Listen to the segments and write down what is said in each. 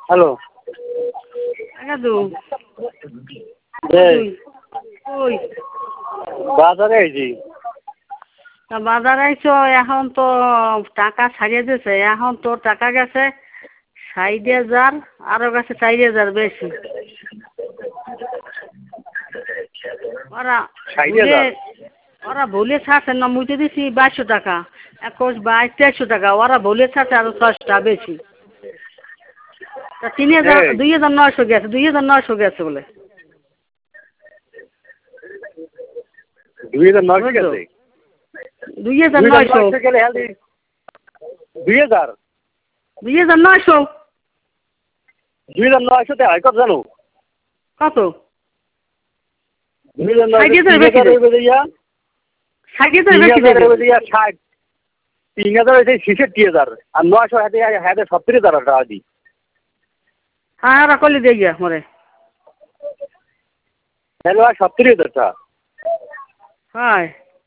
Hello. দাদু এই ওই বাজারে আইছি। তা বাজার আইছো, এখন তো টাকা ছাড়িয়ে দিয়েছে, এখন তো টাকা গেছে 60,000, আরো গেছে 4,000 বেশি। ওরা 60,000? ওরা ভুলে ছাড়ছে না, মুইতে দিছি 2200 টাকা, 21, 22, 2300 টাকা, ওরা ভুলে ছাড়ছে আরো 6টা বেশি। তা 3,000, এই 2,900 গেছে, 2,900 গেছে বলে। 2,900 গেছে? 2,900 2,900 গেলে হেলদি 2,000? 2,900 2,900 তে হয় কত জানো? কত? 2,900 60,000 বেশি 3,000 হইবে দিয়া 60,000 বেশি 3,000 দেবে। হইবে দিয়া 60, 3,000 হইছে 66,000 আর 900 হাতে 70,000 টাকা দি। হ্যাঁ, ওরা করলে দিয়ে গিয়া মরে। তাহলে আর 70,000 টাকা। হ্যাঁ,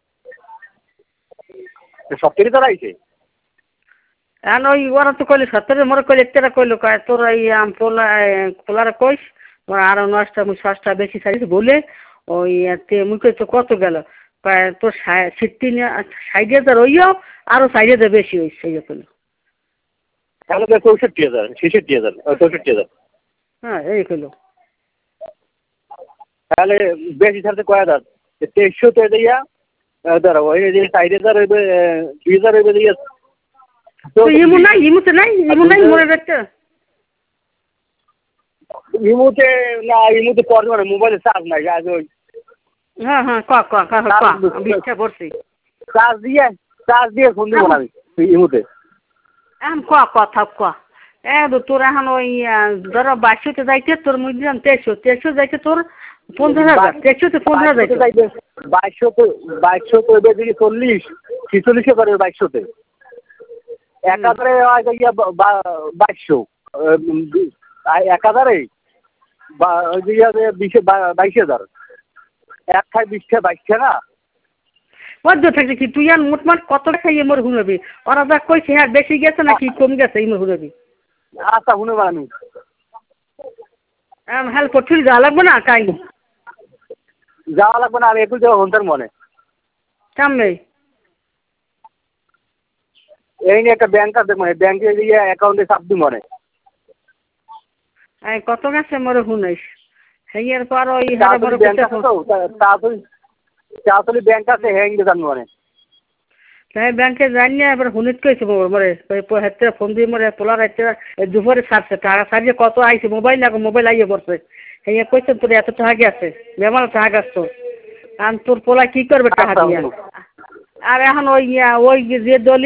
70,000 আইছে? এখন ওই ওরা তো কইলে 70, মরে কইলে একটা কইলো, কয় তোর এই পোলারে কইস তোর আরো 9টা 6টা বেশি ছাড়িয়েছে বলে ওই মুই কই তো কত গেল, কয় তোর 60,000 হইও আরো 4,000 বেশি হয়েছে, এই কইলো। তাহলে তো 64,000, 66,000, 64,000। হ্যাঁ, এই কইলো। তাহলে বেশি ছাড়তে কয় হাজার? 2300 তে দিয়া দাঁড়াও, ওই যে 4,000 হইবে, 2,000 হইবে দিয়া তো ইমু নাই, ইমুতে নাই, ইমু নাই মরে দেখতে। ইমুতে না, ইমুতে পরে মোবাইলে চার্জ নাই আজ। ওই হ্যাঁ হ্যাঁ, ক ক ক ক বিষ্ঠা পড়ছি। চার্জ দিয়ে ফোন দিব না আমি ইমুতে। এখন ক থাক ক। তোর এখন ওই ধরো 2200 যাইতে তোর মুই দিলাম 2300 যাইতে তোর 15,000, 2300 15,000 যাইতে। 2200 তো এবার দিকে 40, 46 করে 2200 তে। 1000 হয় গিয়া 2200, 1000 ওই দিকে 22,000, এক খাই 20টা 22টা না। বদ্ধ থাকছে কি তুই আর মোটমাট কত খাইয়ে মোর হুনবি, ওরা যা কইছে হ্যাঁ বেশি গেছে নাকি কম গেছে এই মোর হুনবি। আচ্ছা শুনে আমি হ্যাঁ পঠুল যাওয়া লাগবে না কাই যাওয়া লাগবে না, আমি একটু যাওয়া হন্তার মনে সামনে এই নিয়ে একটা ব্যাংক আছে, মানে ব্যাংকে গিয়ে অ্যাকাউন্টে চাপ দি মনে। কত গেছে মোর হুনাইস হেয়ার পর ওই তাড়াতাড়ি ব্যাংক আছে তো, তাড়াতাড়ি ব্যাংক আছে হ্যাঁ জানি মনে। তাই ব্যাংকে যাই না, এবার হুনিত কইছে মরে হাতে ফোন দিয়ে মরে পোলার হাতে দুপুরে ছাড়ছে টাকা ছাড়িয়ে কত আইছে মোবাইল না, মোবাইল আইয়ে পড়ছে। হেয়া কইছে তোর এত টাকা গেছে, বেমার টাকা গাছ তোর, আর তোর পোলা কি করবে টাকা দিয়ে। আর এখন ওই যে দলি